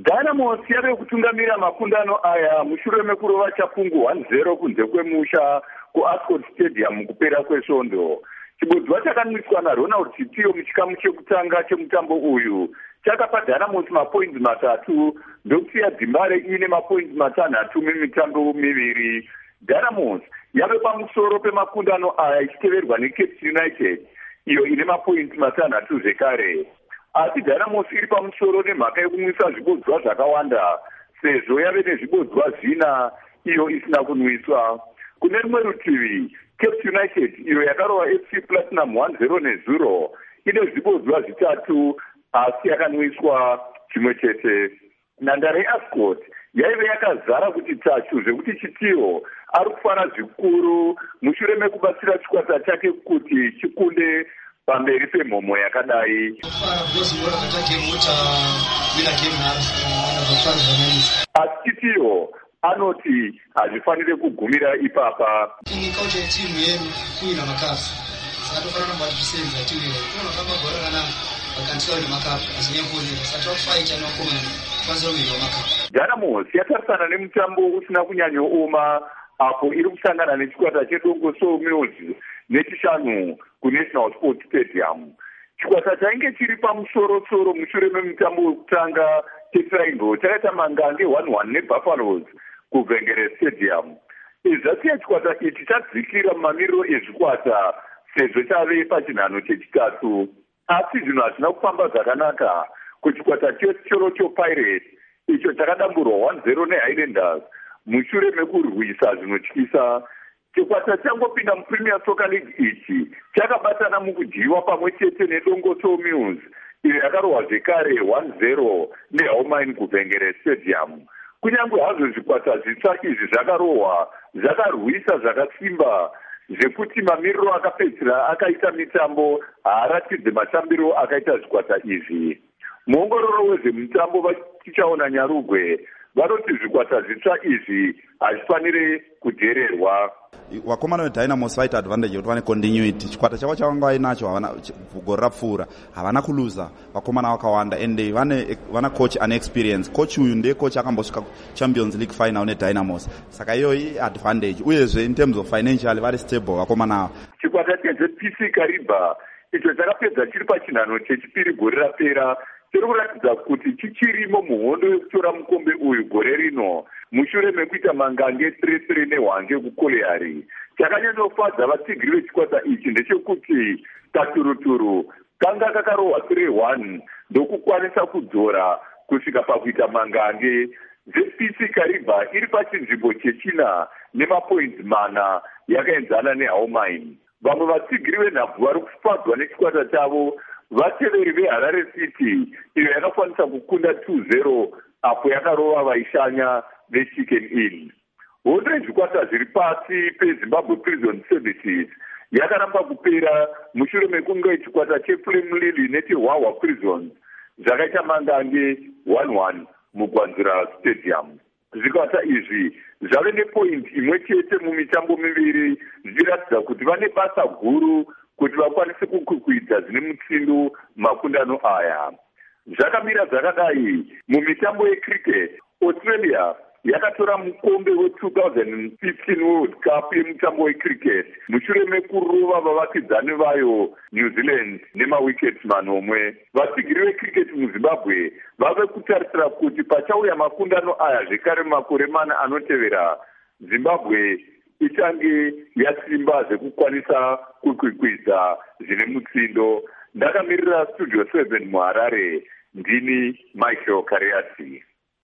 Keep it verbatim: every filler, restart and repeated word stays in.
Dynamos yave kutungamira makundano aya mushure mekurova chapungu one zero kunze kwemusha kuAscot Stadium kupera kwesvondo. Chibodzwa chakanwiswa naRonald Chitiyo muchikamu chekutanga chemutambo uyu chakapa Dynamos mapoints matatu ndokusiya Dzimbare ine mapoints matanhatu mimitambo miviri. Dynamos yave pamusoro pemakundano aya ichiteverwa neCape United iyo ine mapoints matanhatu zvekare. Asi Dynamos iri pamusoro nemhaka yekunwisa zvibodzwa zvakawanda sezvo yave nezvibodzwa zvina iyo isina kunwiswa. Kune rimwe rutivi Cape United iyo yakarova F C Platinum one zero nezuro ine zvibodzwa zvitatu asi yakanwiswa chimwe chete. Nhandare yeAscot yaive yakazara kuti tachu zvekuti Chitiyo ari kufara zvikuru mushure mekubatsira chikwata chake kuti chikunde pamberi pemhomo yakadai. Asi Chitiyo anoti hazvifanire kugumira ipapa. Dynamos yatarisana nemutambo usina kunyanyooma apo iri kusangana nechikwata cheDongoso Mills nechishanu kuNational Sports Stadium. Chikwata chainge chiri pamusoro-soro mushure memutambo wekutanga cheTriangle chakaita mangange one one neBuffaloes kuVhengere Stadium. Izvasiya chikwata ichi chadzikira mumamiriro ezvikwata sezvo chave pachinhano chechitatu. Asi zvinhu hazvina kufamba zvakanaka kuchikwata cheChorocho Pirates icho chakadamburwa one zero neHighlanders mushure mekurwisa zvinotyisa. Chikwata changopinda muPremier Soccer League ichi chakabatana mukudyiwa pamwe chete neDongoso Mills iyo yakarohwa zvekare one zero neHowmine kuVhengere Stadium. Kunyange hazvo zvikwata zvitsva izvi zvakarohwa zvakarwisa zvakasimba zvekuti mamiriro akapedzisira akaita mitambo haaratidze matambiro akaita zvikwata izvi. Muongororo wezvemutambo vachichaona Nyarugwe vanoti zvikwata zvitsva izvi hazvifanire kudhererwa. Vakomana veDynamos vaita advantage yekuti vane continuity. Chikwata chavo chavanga vainacho havana gore rapfuura havana kuluza vakomana vakawanda ende vane vana coach ane experience. Coach uyu ndiye coach akambosvika Champions League final neDynamos. Saka iyo iadvantage uyezve in terms of financial vari stable vakomana ava. Chikwata cheP C Kariba icho chakapedza chiri pachinhano chechipiri gore rapera chiri kuratidza kuti chichirimo muhondo yekutora mukombe uyu gore rino mushure mekuita mangange three three neHwange kuKoleari. Chakanyanyofadza vatsigiri vechikwata ichi ndechekuti katuruturu kanga kakarohwa three one ndokukwanisa kudzora kusvika pakuita mangange. ZeP C Kariba iri pachinzvimbo chechina nemapoints mana yakaenzana neHowmine. Vamwe vatsigiri venhabvu vari kufadzwa nechikwata chavo vateveri veHarare City iyo yakakwanisa kukunda two zero apo yakarova vaishanya veChicken Inn. Hondo yezvikwata zviri pasi peZimbabwe Prison Services yakaramba kupera mushure mekunge chikwata cheFlame Lily necheHwaHwa Prisons zvakaita mangange one one muGwanzira Stadium. Zvikwata izvi zvave nepoint imwe chete mumitambo miviri zvichiratidza kuti vane basa guru kuti vakwanise kukwikwidzwa zvine mutsindo makundano aya. Zvakamira zvakadai mumitambo yecricket. Australia yakatora mukombe we-twenty fifteen World Cup yemutambo wecricket mushure mekurova vavakidzani vayo New Zealand nemawickets manomwe. Vatsigiri vecricket muZimbabwe vave kutarisira kuti pachauya makundano aya zvekare makore mana anotevera Zimbabwe ichange yasimba zvekukwanisa kukwikwidza zvine mutsindo. Ndakamirira Studio seven muHarare, ndini Michael Kariasi.